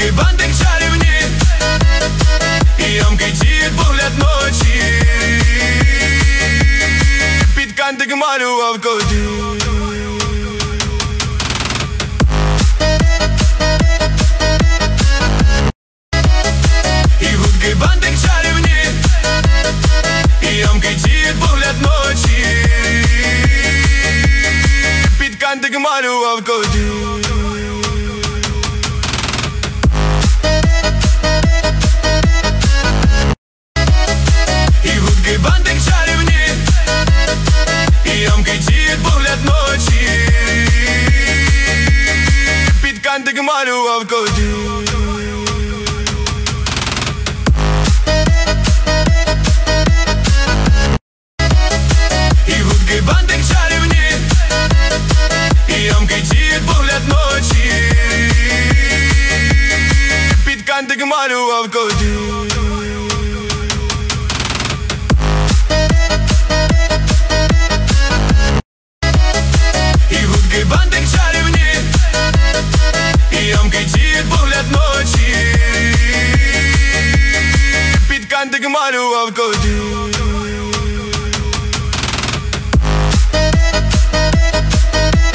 гудки бантик чарівні, і ямкий тіє погляд ночі, під кантик малював котів. І гудки бантик чарівні, і ямкий тіє погляд ночі, під кантик малював котів. Бантик чарівні, і ямкий тіє погляд ночі, під кантик малював котів. І гудки бантик чарівні, і ямкий тіє погляд ночі, під кантик малював котів. Бантик чарівні, і ямкий тіє погляд ночі, під кантик малював котів.